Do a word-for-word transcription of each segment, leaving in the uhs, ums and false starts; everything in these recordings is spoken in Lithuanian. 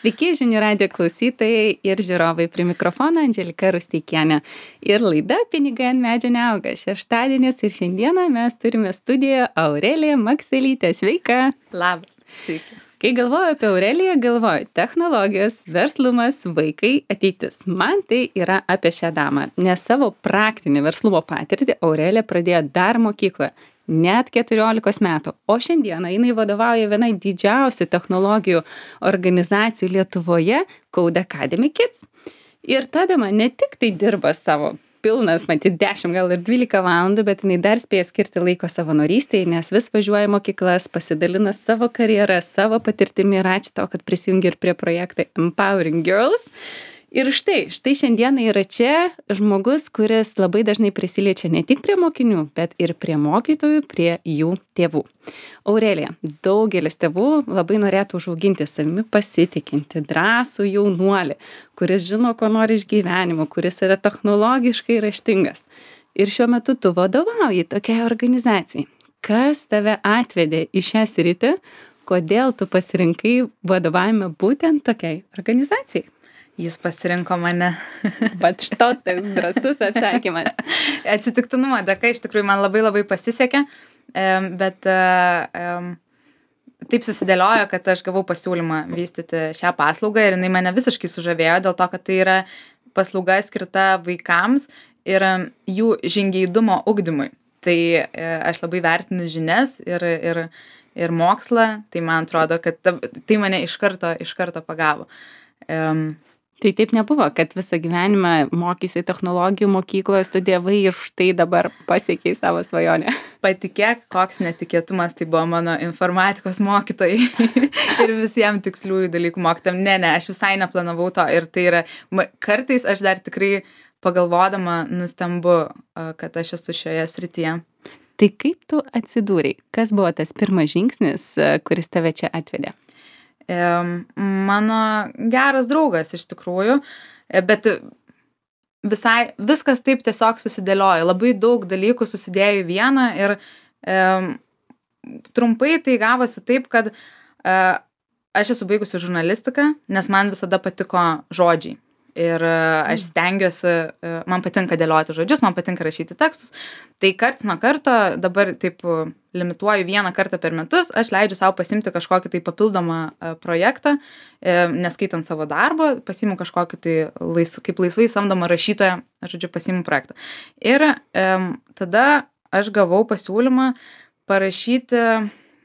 Sveiki, žinių radio klausytojai ir žiūrovai, prie mikrofono Andželika Rusteikienė. Ir laida Pinigai ant medžio neauga. Šeštadienis ir šiandieną mes turime studijoje Aureliją Makselytę. Sveika. Labas. Sveiki. Kai galvoju apie Aureliją, galvoju technologijos, verslumas, vaikai, ateitis. Man tai yra apie šią damą, nes savo praktinį verslumo patirtį Aurelija pradėjo dar mokykloje. Net keturiolikos metų, o šiandieną jinai vadovauja vienai didžiausių technologijų organizacijų Lietuvoje, Code Academy Kids. Ir ta dama ne tik tai dirba savo pilnas, matyt, dešimt gal ir dvylika valandų, bet jinai dar spėja skirti laiko savanorystėje, nes vis važiuoja į mokyklas, pasidalina savo karjerą, savo patirtimi ir ačiū to, kad prisijungi ir prie projekto Empowering Girls. Ir štai, štai šiandieną yra čia žmogus, kuris labai dažnai prisiliečia ne tik prie mokinių, bet ir prie mokytojų, prie jų tėvų. Aurelija, daugelis tėvų labai norėtų užauginti savimi pasitikinti, drąsų jaunuolį, kuris žino, ko nori iš gyvenimo, kuris yra technologiškai raštingas. Ir šiuo metu tu vadovauji tokiai organizacijai. Kas tave atvedė į šią sritį, kodėl tu pasirinkai vadovavimą būtent tokiai organizacijai? Jis pasirinko mane. Bet što tas drąsus atsakymas. Atsitiktinumo dėka iš tikrųjų man labai labai pasisekė, bet taip susidėliojo, kad aš gavau pasiūlymą vystyti šią paslaugą ir jinai mane visiškai sužavėjo dėl to, kad tai yra paslauga skirta vaikams ir jų žingeidumo ugdymui. Tai aš labai vertinu žinias ir, ir, ir mokslą, tai man atrodo, kad tai mane iš karto, iš karto pagavo. Um, Tai taip nebuvo, kad visą gyvenimą mokysi technologijų mokykloje, studijavai ir štai dabar pasiekiai savo svajonę. Patikėk, koks netikėtumas, tai buvo mano informatikos mokytojai ir visiems tiksliųjų dalykų mokytam. Ne, ne, aš visai neplanavau to ir tai yra, kartais aš dar tikrai pagalvodama nustembu, kad aš esu šioje srityje. Tai kaip tu atsidūrei? Kas buvo tas pirmas žingsnis, kuris tave čia atvedė? Mano geras draugas iš tikrųjų, bet visai, viskas taip tiesiog susidėliojo, labai daug dalykų susidėjo į vieną ir e, trumpai tai gavosi taip, kad e, aš esu baigusi žurnalistiką, nes man visada patiko žodžiai. Ir aš stengiuosi, man patinka dėlioti žodžius, man patinka rašyti tekstus. Tai karts nuo karto, dabar taip limituoju vieną kartą per metus, aš leidžiu savo pasimti kažkokį tai papildomą projektą, neskaitant savo darbo, pasiimu kažkokį tai lais, kaip laisvai samdomą rašytoją, žodžiu, pasiimu projektą. Ir e, tada aš gavau pasiūlymą parašyti e,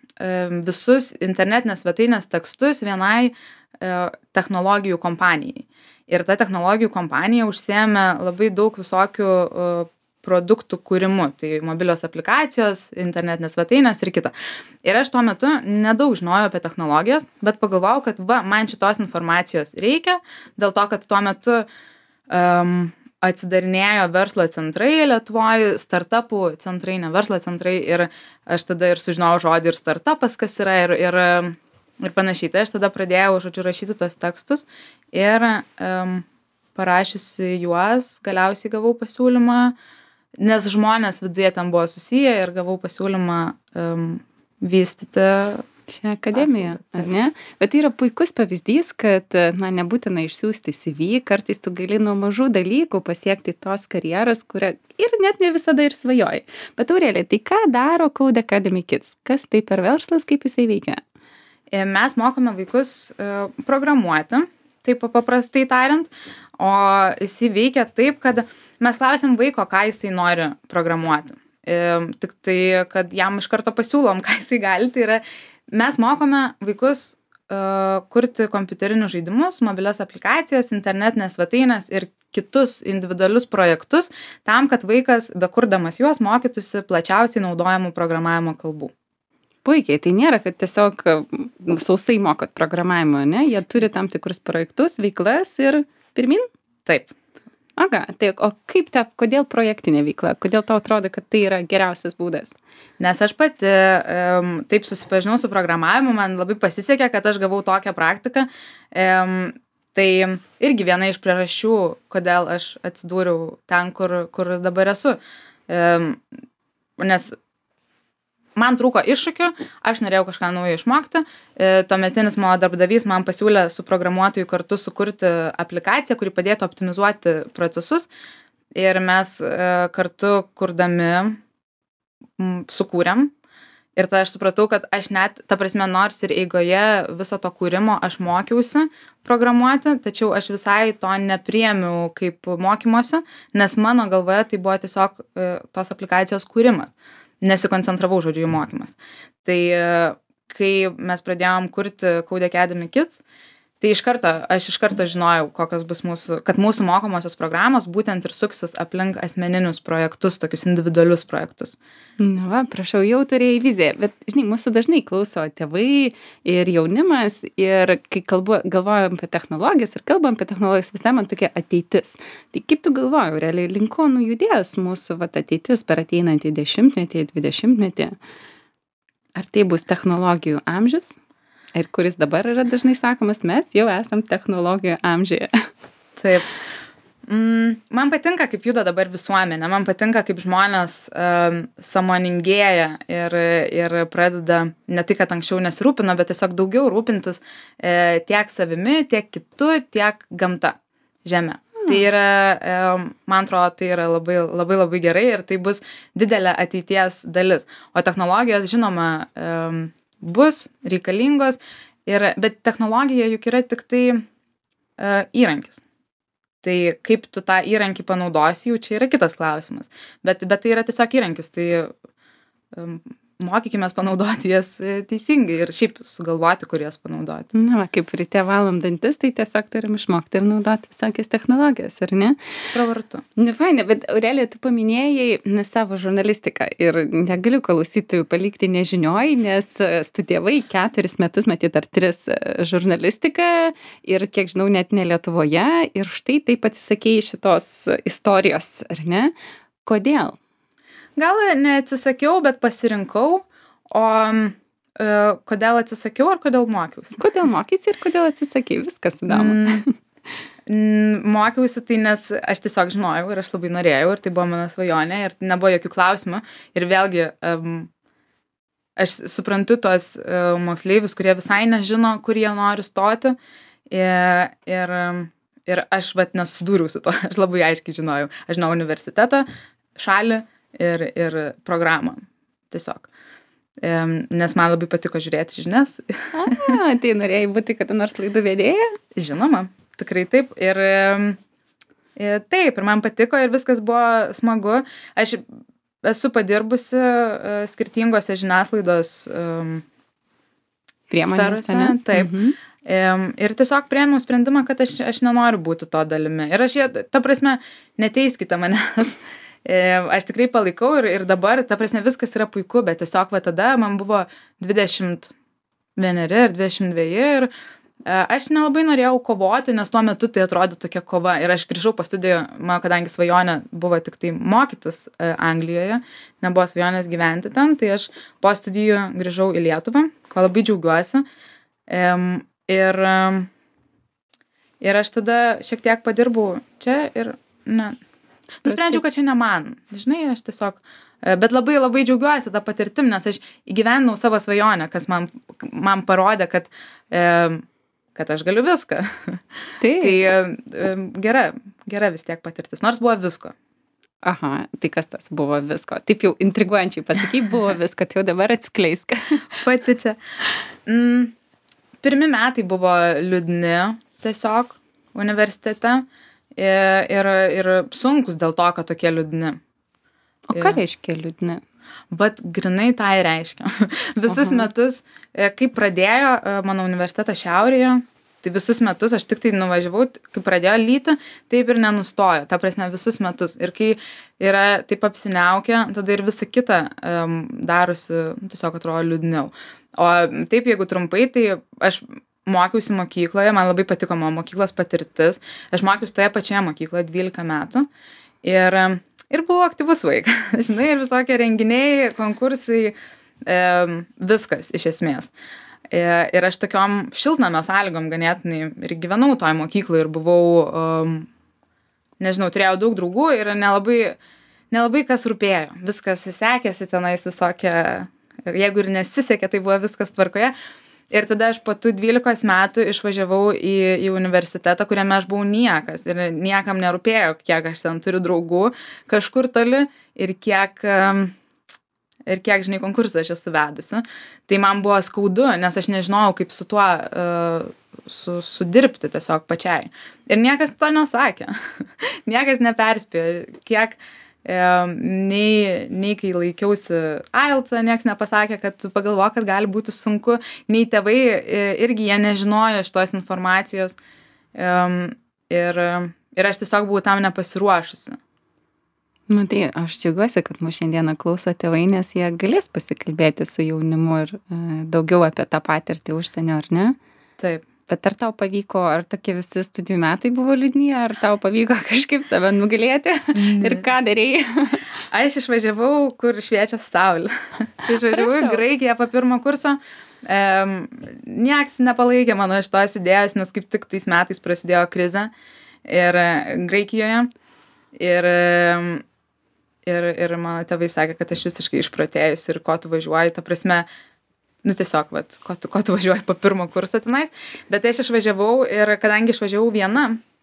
visus internetinės svetainės tekstus vienai e, technologijų kompanijai. Ir ta technologijų kompanija užsiėmė labai daug visokių uh, produktų kūrimu, tai mobilios aplikacijos, internetinės svetainės ir kita. Ir aš tuo metu nedaug žinojau apie technologijas, bet pagalvojau, kad va, man šitos informacijos reikia, dėl to, kad tuo metu um, atsidarinėjo verslo centrai Lietuvoje, startupų centrai, ne verslo centrai, ir aš tada ir sužinojau žodį ir startupas, kas yra, ir, ir ir panašiai. Tai aš tada pradėjau, žodžiu, rašyti tos tekstus ir um, parašiusi juos, galiausiai gavau pasiūlymą, nes žmonės viduje tam buvo susiję ir gavau pasiūlymą um, vystyti šią akademiją, ar ne? Bet tai yra puikus pavyzdys, kad, na, nebūtina išsiųsti C V, kartais tu gali nuo mažų dalykų pasiekti tos karjeros, kurią ir net ne visada ir svajoji. Bet Aurelija, tai ką daro Code Academy Kids? Kas tai per verslas, kaip jisai veikia? Mes mokome vaikus programuoti, taip paprastai tariant, o jisai veikia taip, kad mes klausim vaiko, ką jisai nori programuoti. Tik tai, kad jam iš karto pasiūlom, ką jisai gali, tai yra, mes mokome vaikus kurti kompiuterinius žaidimus, mobilias aplikacijas, internetinės svetainės ir kitus individualius projektus, tam, kad vaikas, bekurdamas juos, mokytųsi plačiausiai naudojamų programavimo kalbų. Puikiai, tai nėra, kad tiesiog sausai mokot programavimo, ne? Jie turi tam tikrus projektus, veiklas ir pirmin? Taip. Aga, tai o kaip ta, kodėl projektinė veikla? Kodėl tau atrodo, kad tai yra geriausias būdas? Nes aš pati um, taip susipažinau su programavimu, man labai pasisekė, kad aš gavau tokią praktiką. Um, tai irgi viena iš priežasčių, kodėl aš atsidūriau ten, kur, kur dabar esu. Um, nes man trūko iššūkių, aš norėjau kažką naujo išmokti. E, tuometinis mano darbdavys man pasiūlė su programuotoju kartu sukurti aplikaciją, kuri padėtų optimizuoti procesus. Ir mes e, kartu kurdami m, sukūrėm. Ir tada aš supratau, kad aš net, ta prasme, nors ir eigoje viso to kūrimo aš mokiausi programuoti, tačiau aš visai to nepriėmiau kaip mokymosi, nes mano galvoje tai buvo tiesiog e, tos aplikacijos kūrimas. Nesikoncentravau, žodžiu, jų mokymas. Tai e, kai mes pradėjom kurti Code Academy Kids, tai iš karto, aš iš karto žinojau, kokios bus mūsų, kad mūsų mokomosios programos būtent ir suksis aplink asmeninius projektus, tokius individualius projektus. Na va, prašau, jau turėjai viziją, bet, žinai, mūsų dažnai klauso tėvai ir jaunimas ir kai kalbu, galvojam apie technologijas ir kalbam apie technologijas, visai man tokia ateitis. Tai kaip tu galvoji, realiai, link ko nujudės mūsų vat, ateitis per ateinantį dešimtmetį, dvidešimtmetį? Ar tai bus technologijų amžius? Ir kuris dabar yra dažnai sakomas, mes jau esam technologijų amžiuje. Taip. Mm, man patinka, kaip juda dabar visuomenė, man patinka, kaip žmonės um, sąmoningėja ir, ir pradeda ne tik, kad anksčiau nesirūpino, bet tiesiog daugiau rūpintis e, tiek savimi, tiek kitu, tiek gamta, žemė. Mm. Tai yra, e, man atrodo, tai yra labai, labai, labai gerai ir tai bus didelė ateities dalis. O technologijos, žinoma, e, bus reikalingos, ir, bet technologija juk yra tik tai uh, įrankis. Tai kaip tu tą įrankį panaudosi, jau čia yra kitas klausimas. Bet, bet tai yra tiesiog įrankis, tai um, mokykimės panaudoti jas teisingai ir šiaip sugalvoti, kur jas panaudoti. Na, va, kaip ryte valom dantis, tai tiesiog turim išmokti ir naudoti visokias technologijas, ar ne? Pravartu. Nu, fainai, bet Aurelija, tu paminėjai ne, savo žurnalistiką ir negaliu klausytojų palikti nežinioj, nes studijavai keturis metus, matyt, ar tris žurnalistiką ir, kiek žinau, net ne Lietuvoje ir štai taip atsisakėjai šitos istorijos, ar ne? Kodėl? Gal neatsisakiau, bet pasirinkau, o e, kodėl atsisakiau ar kodėl mokiausi? Kodėl mokysi ir kodėl atsisakei? Viskas įdomu. Mm, mokiausi tai, nes aš tiesiog žinojau ir aš labai norėjau ir tai buvo mano svajonė ir nebuvo jokių klausimų. Ir vėlgi, um, aš suprantu tuos uh, moksleivius, kurie visai nežino, kur jie nori stoti ir, ir, ir aš vat nesusidūriau su to, aš labai aiškiai žinojau. Aš žinau universitetą, šalį, ir, ir programą tiesiog. Nes man labai patiko žiūrėti žinias. A, tai norėjai būti kada nors laidų vedėja? Žinoma, tikrai taip. Ir, ir taip, ir man patiko ir viskas buvo smagu. Aš esu padirbusi skirtingose žiniasklaidos um, priemonėse. Taip. Mhm. Ir tiesiog priėmiau sprendimą, kad aš, aš nenoriu būti to dalimi. Ir aš, ta prasme, neteiskite manęs. Aš tikrai palaikau ir, ir dabar, ta prasme, viskas yra puiku, bet tiesiog va tada man buvo dvidešimt vieneri ir dvidešimt dveji ir aš nelabai norėjau kovoti, nes tuo metu tai atrodė tokia kova. Ir aš grįžau po studijų, man kadangi svajonė buvo tik tai mokytis Anglijoje, nebuvo svajonės gyventi ten, tai aš po studijų grįžau į Lietuvą, ko labai džiaugiuosi. Ir, ir aš tada šiek tiek padirbau čia ir, ne, nusprendžiau, kad čia ne man. Žinai, aš tiesiog, bet labai labai džiaugiuosi tą patirtim, nes aš įgyvendinau savo svajonę, kas man, man parodė, kad, e, kad aš galiu viską. Taip. Tai e, gera, gera vis tiek patirtis, nors buvo visko. Aha, tai kas tas buvo visko? Taip jau intriguojančiai pasakai, buvo visko, tai jau dabar atskleisk. Pati čia. Mm, pirmi metai buvo liūdni tiesiog universitete. Ir, ir sunkus dėl to, kad tokie liūdni. O ką reiškia liūdni? Bet grinai tai reiškia. Visus Aha. metus, kai pradėjo mano universitetas Šiaurėje, tai visus metus aš tik tai nuvažiavau, kai pradėjo lyti, taip ir nenustojo. Ta prasme, visus metus. Ir kai yra taip apsiniaukę, tada ir visa kita um, darosi, tiesiog atrodo liūdniau. O taip, jeigu trumpai, tai aš mokiausi mokykloje, man labai patiko mano mokyklos patirtis. Aš mokiausi toje pačioje mokykloje dvylika metų ir, ir buvau aktyvus vaikas. Žinai, ir visokie renginiai, konkursai, e, viskas iš esmės. E, ir aš tokiom šiltnamio sąlygom ganėtinai ir gyvenau toj mokykloje ir buvau, um, nežinau, turėjau daug draugų ir nelabai, nelabai kas rūpėjo. Viskas sekėsi tenais visokie jeigu ir nesisekė, tai buvo viskas tvarkoje. Ir tada aš po tų dvylikos metų išvažiavau į, į universitetą, kuriame aš buvau niekas ir niekam nerūpėjo, kiek aš ten turiu draugų kažkur toli ir kiek, ir kiek žinai, konkursą aš esu vedusi. Tai man buvo skaudu, nes aš nežinojau, kaip su tuo uh, su, sudirbti tiesiog pačiai. Ir niekas to nesakė. Niekas neperspėjo, kiek Nei, nei kai laikiausi ai el cę, nieks nepasakė, kad pagalvo, kad gali būti sunku, nei tėvai irgi jie nežinojo šitos informacijos ir, ir aš tiesiog buvau tam nepasiruošusi. Nu, tai aš džiaugiuosi, kad mūsų šiandieną klauso tėvai, nes jie galės pasikalbėti su jaunimu ir uh, daugiau apie tą patirtį užsienio, ar ne? Taip. Bet ar tau pavyko, ar tokie visi studijų metai buvo liūdni, ar tau pavyko kažkaip save nugalėti mm. ir ką darėjai? Aš išvažiavau, kur šviečia saulė. Išvažiavau į Graikiją po pirmo kurso. Um, nieks nepalaikė mano šitos idėjos, nes kaip tik tais metais prasidėjo krizė ir Graikijoje. Ir, ir, ir mano tėvai sakė, kad aš visiškai išprotėjus ir ko tu važiuoji, ta prasme, nu tiesiog, vat, ko, tu, ko tu važiuoji po pirmo kurso tenais, bet aš išvažiavau ir kadangi išvažiavau viena,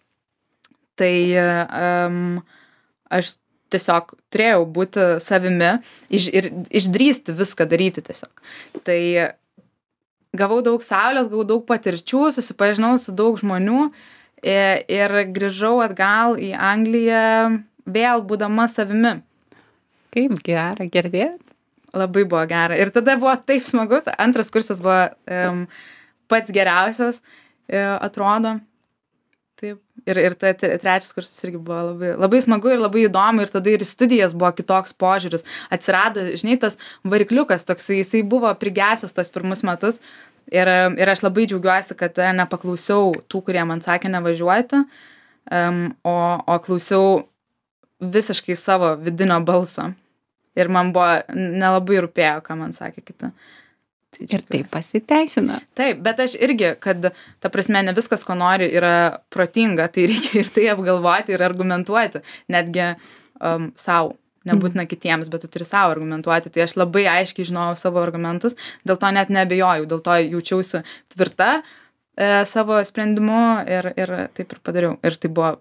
tai um, aš tiesiog turėjau būti savimi iš, ir išdrįsti viską daryti tiesiog. Tai gavau daug saulės, gavau daug patirčių, susipažinau su daug žmonių ir, ir grįžau atgal į Angliją vėl būdama savimi. Kaip gera girdėt. Labai buvo gera. Ir tada buvo taip smagu. Antras kursas buvo um, pats geriausias, uh, atrodo. Taip. Ir, ir ta trečias kursas irgi buvo labai, labai smagu ir labai įdomu. Ir tada ir į studijas buvo kitoks požiūris. Atsirado, žinai, tas varikliukas toksai, jisai buvo prigesęs tos pirmus metus. Ir, ir aš labai džiaugiuosi, kad nepaklausiau tų, kurie man sakė nevažiuoti, um, o, o klausiau visiškai savo vidinio balso. Ir man buvo, nelabai rūpėjo, ką man sakė kita. Tai ir tai pasiteisino. Taip, bet aš irgi, kad, ta prasme, ne viskas, ko nori, yra protinga, tai reikia ir tai apgalvoti ir argumentuoti, netgi um, savo, nebūtina kitiems, bet tu turi savo argumentuoti. Tai aš labai aiškiai žinojau savo argumentus, dėl to net nebejojau, dėl to jaučiausi tvirta e, savo sprendimu ir, ir taip ir padariau. Ir tai buvo...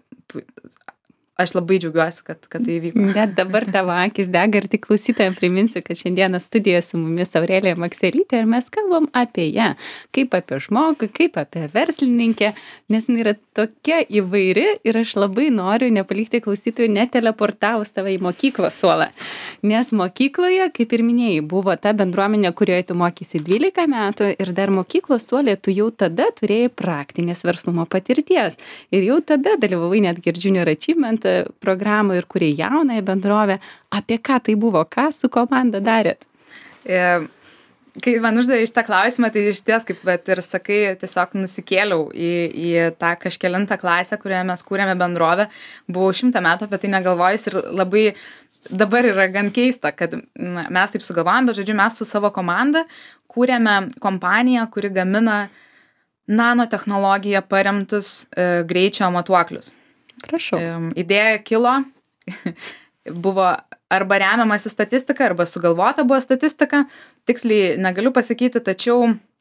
Aš labai džiaugiuosi, kad, kad tai įvyko. Net dabar tavo akis dega ir tik klausytojams priminsiu, kad šiandieną studijoje su mumis Aurelija Makselytė ir mes kalbam apie ją, kaip apie žmogų, kaip apie verslininkę, nes jinai yra tokia įvairi ir aš labai noriu nepalikti klausytojų neteleportavus tave į mokyklos suolą. Nes mokykloje, kaip ir minėjai, buvo ta bendruomenė, kurioje tu mokysi dvylika metų ir dar mokyklos suolė tu jau tada turėjai praktinės verslumo patirties. Ir jau tada dalyvavai netgi ir Junior Achievement programą ir kurie jaunąją bendrovę. Apie ką tai buvo? Ką su komanda darėt? E, kai man uždavė šitą klausimą, tai iš ties, kaip bet ir sakai, tiesiog nusikėliau į, į tą kažkelintą klasę, kurioje mes kūrėme bendrovę. Buvau šimtą metų apie tai negalvojus ir labai dabar yra gan keista, kad mes taip sugalvojom, bet žodžiu, mes su savo komanda kūrėme kompaniją, kuri gamina nanotechnologiją paremtus e, greičio matuoklius. Prašau. Idėja kilo, buvo arba remiamasi statistika, arba sugalvota buvo statistika, tiksliai negaliu pasakyti, tačiau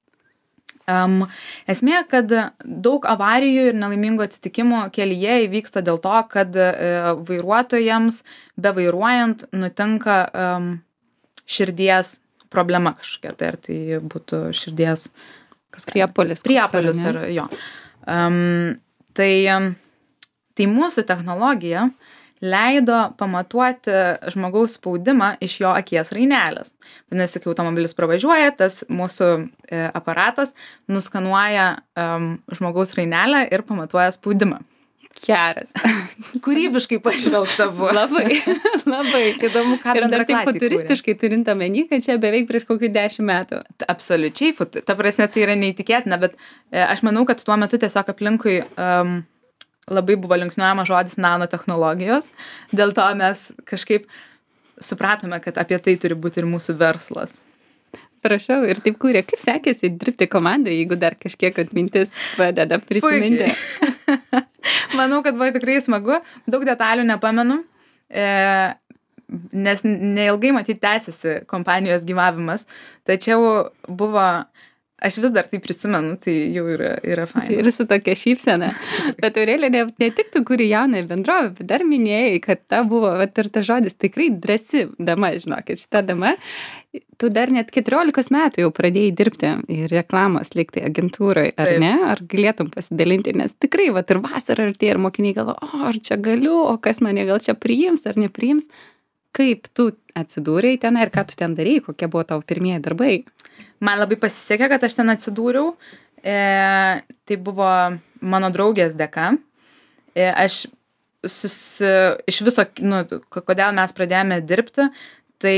um, esmė, kad daug avarijų ir nelaimingų atsitikimų kelyje įvyksta dėl to, kad uh, vairuotojams bevairuojant nutinka um, širdies problema kažkokia, tai ar tai būtų širdies priepuolis. Priepuolis, ar jo. Um, tai Tai mūsų technologija leido pamatuoti žmogaus spaudimą iš jo akies rainelės. Vadinasi, kai automobilis pravažiuoja, tas mūsų e, aparatas nuskanuoja um, žmogaus rainelę ir pamatuoja spaudimą. Geras. Kūrybiškai pažvelgta buvo. Labai, labai. Įdomu, ką ir dar taip bendraklasiai futuristiškai turint omeny, kad čia beveik prieš kokių dešimt metų. Absoliučiai, ta prasme, tai yra neįtikėtina, bet e, aš manau, kad tuo metu tiesiog aplinkui um, labai buvo linksniuojama žodis nanotechnologijos, dėl to mes kažkaip supratome, kad apie tai turi būti ir mūsų verslas. Prašau, ir taip kūrė, kaip sekėsi dirbti komandoje, jeigu dar kažkiek atmintis padeda prisiminti. Manau, kad buvo tikrai smagu, daug detalių nepamenu, e, nes neilgai matyt tęsiasi kompanijos gyvavimas, tačiau buvo, aš vis dar tai prisimenu, tai jau yra, yra faina. Tai ir su tokia šypsena. Bet Aurelija, ne, ne tik tu kuri jaunąją bendrovę, bet dar minėjai, kad ta buvo, vat, ir tas žodis tikrai drąsi dama, žinokit, šita dama. Tu dar net keturiolikos metų jau pradėjai dirbti ir reklamos liktai agentūrai, ar Taip. ne? Ar galėtum pasidalinti? Nes tikrai, vat, ir vasara artėja, ir mokiniai galvo, o, ar čia galiu, o kas mane gal čia priims ar nepriims? Kaip tu atsidūrei ten ir ką tu ten darei, kokie buvo tavo pirmieji darbai? Man labai pasisekė, kad aš ten atsidūriau. E, tai buvo mano draugės dėka. E, aš susi, iš viso, nu, kodėl mes pradėjome dirbti, tai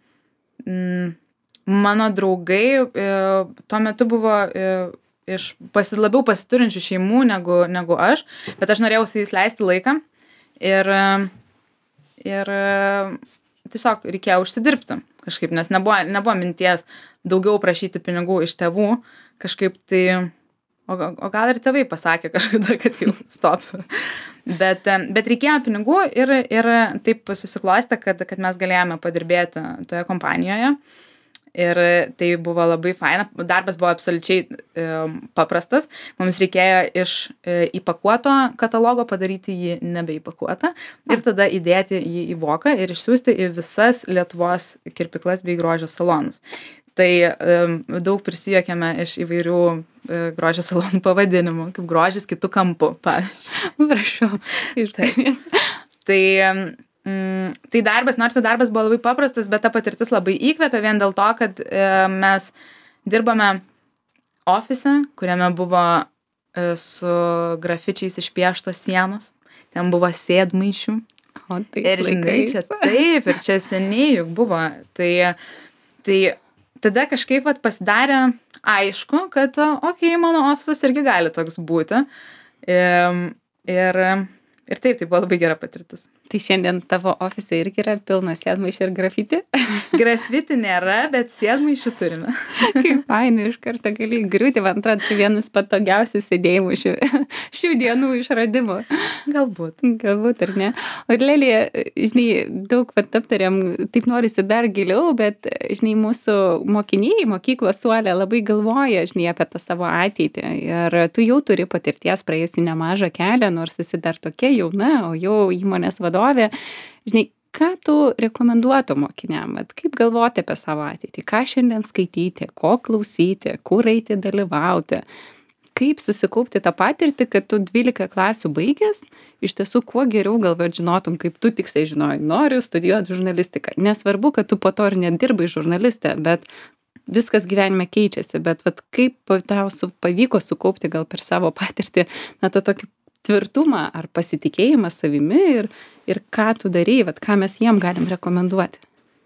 mm, mano draugai e, tuo metu buvo e, iš pasi, labiau pasiturinčių šeimų negu, negu aš, bet aš norėjau su jais leisti laiką ir, ir tiesiog reikėjo užsidirbti kažkaip, nes nebuvo, nebuvo minties daugiau prašyti pinigų iš tėvų, kažkaip tai, o, o gal ir tėvai pasakė kažkada, kad jau stop. Bet, bet reikėjo pinigų ir, ir taip susiklostė, kad, kad mes galėjome padirbėti toje kompanijoje. Ir tai buvo labai faina. Darbas buvo absoliučiai e, paprastas. Mums reikėjo iš e, įpakuoto katalogo padaryti jį nebeįpakuotą ir tada įdėti jį į voką ir išsiųsti į visas Lietuvos kirpyklas bei grožio salonus. Tai e, daug prisijokėme iš įvairių e, grožio salonų pavadinimų, kaip grožis kitų kampų, pavyzdžiui. Prašau, ištarės. Tai Mm, tai darbas, nors tai darbas buvo labai paprastas, bet ta patirtis labai įkvėpė vien dėl to, kad e, mes dirbame ofise, kuriame buvo e, su grafičiais išpieštos sienos. Ten buvo sėdmaišių. O tai ir žinai, čia taip, ir čia seniai juk buvo. Tai, tai tada kažkaip vat, pasidarė aišku, kad okei, okay, mano ofisas irgi gali toks būti. E, ir, ir taip, tai buvo labai gera patirtis. Tai šiandien tavo ofise irgi yra pilnas sėdmaišių ir grafiti? Grafiti nėra, bet sėdmaišių turime. Kaip fainai, iš karto gali griūti, man atrodo, čia vienas patogiausių sėdėjimų šių, šių dienų išradimų. Galbūt. Galbūt, ar ne? O Lelija, žinai, daug pat aptarėm, taip norisi dar giliau, bet, žinai, mūsų mokiniai mokyklos suolė labai galvoja, žinai, apie tą savo ateitį. Ir tu jau turi patirties praėjusi nemažą kelią, nors esi dar tokia jauna, o jau įmonės vadovė. Žinai, ką tu rekomenduotų mokiniam? Kaip galvoti apie savo ateitį? Ką šiandien skaityti? Ko klausyti? Kur eiti dalyvauti? Kaip susikaupti tą patirtį, kad tu dvylika klasių baigęs, iš tiesų kuo geriau galbūt žinotum, kaip tu tiksliai žinojai, noriu studijuoti žurnalistiką. Nesvarbu, kad tu po to ir nedirbai žurnaliste, bet viskas gyvenime keičiasi. Bet vat, kaip tau su, pavyko sukaupti gal per savo patirtį, na, to tokį tvirtumą ar pasitikėjimą savimi ir, ir ką tu darei, vat, ką mes jiem galim rekomenduoti?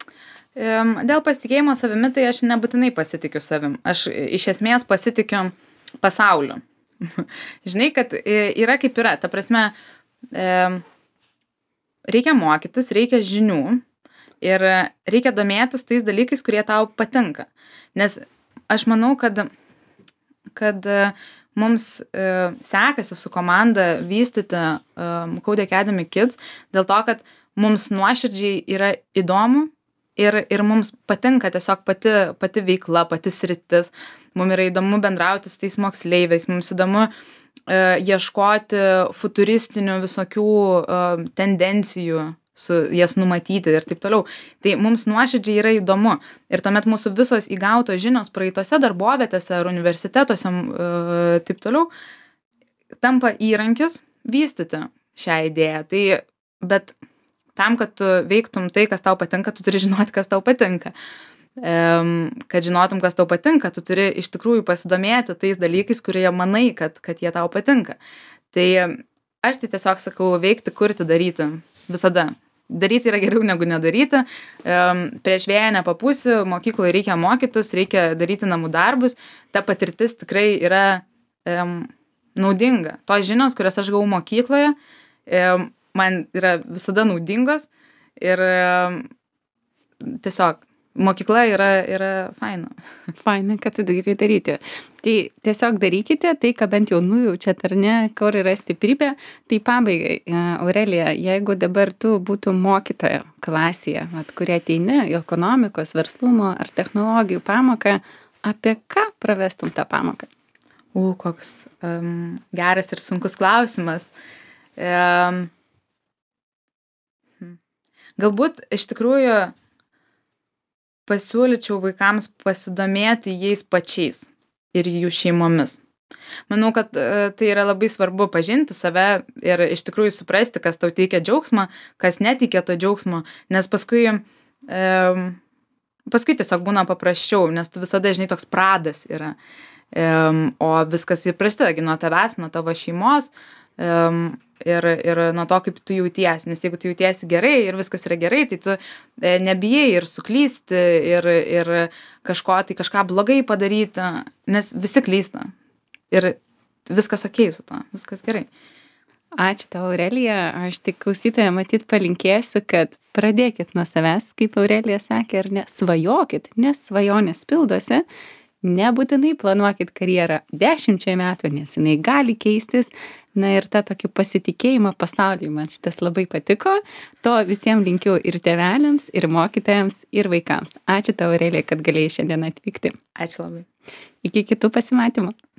Dėl pasitikėjimo savimi, tai aš nebūtinai pasitikiu savim. Aš iš esmės pasitikiu pasauliu. Žinai, kad yra kaip yra. Ta prasme, reikia mokytis, reikia žinių ir reikia domėtis tais dalykais, kurie tau patinka. Nes aš manau, kad, kad mums e, sekasi su komanda vystyti um, Code Academy Kids dėl to, kad mums nuoširdžiai yra įdomu ir, ir mums patinka tiesiog pati, pati veikla, pati sritis. Mums yra įdomu bendrauti su tais moksleiviais, mums įdomu e, ieškoti futuristinių visokių e, tendencijų, su jas numatyti ir taip toliau. Tai mums nuoširdžiai yra įdomu. Ir tuomet mūsų visos įgautos žinios praeitose darbovietėse ar universitetuose e, taip toliau tampa įrankis vystyti šią idėją. Tai, bet tam, kad tu veiktum tai, kas tau patinka, tu turi žinoti, kas tau patinka. E, kad žinotum, kas tau patinka, tu turi iš tikrųjų pasidomėti tais dalykais, kurie manai, kad, kad jie tau patinka. Tai aš tai tiesiog sakau, veikti, kurti, daryti. Visada. Daryti yra geriau negu nedaryti. Um, prieš vėją nepapūsi, mokykloje reikia mokytis, reikia daryti namų darbus. Ta patirtis tikrai yra um, naudinga. Tos žinios, kurias aš gavau mokykloje, um, man yra visada naudingos. Ir um, tiesiog mokykla yra, yra faina. Faina, kad tai gali daryti. Tai tiesiog darykite tai, ką bent jau nujaučiat, ar ne, kur yra stiprybė. Tai pabaigai, Aurelija, jeigu dabar tu būtum mokytoja klasėje, vat, kurie ateini į ekonomikos, verslumo ar technologijų pamoką, apie ką pravestum tą pamoką? U, koks um, geras ir sunkus klausimas. Um, galbūt iš tikrųjų pasiūlyčiau vaikams pasidomėti jais pačiais ir jų šeimomis. Manau, kad uh, tai yra labai svarbu pažinti save ir iš tikrųjų suprasti, kas tau teikia džiaugsmą, kas neteikia to džiaugsmo, nes paskui, um, paskui tiesiog būna paprasčiau, nes tu visada, žinai, toks pradas yra. Um, o viskas ir prasideda nuo tavęs, nuo tavo šeimos um, ir, ir nuo to, kaip tu jautiesi. Nes jeigu tu jautiesi gerai ir viskas yra gerai, tai tu e, nebijai ir suklysti ir, ir kažko, tai kažką blogai padaryti, nes visi klysta. Ir viskas okei su to, viskas gerai. Ačiū tau, Aurelija. Aš tik klausytoją matyt palinkėsiu, kad pradėkit nuo savęs, kaip Aurelija sakė, ar ne, svajokit, nes svajonės pildosi. Nebūtinai planuokit karjerą dešimčiai metų, nes jinai gali keistis. Na ir tą tokį pasitikėjimą pasaulyje, man šitas labai patiko. To visiems linkiu ir tėveliams, ir mokytojams, ir vaikams. Ačiū tau, Aurelija, kad galėjai šiandien atvykti. Ačiū labai. Iki kitų pasimatymų.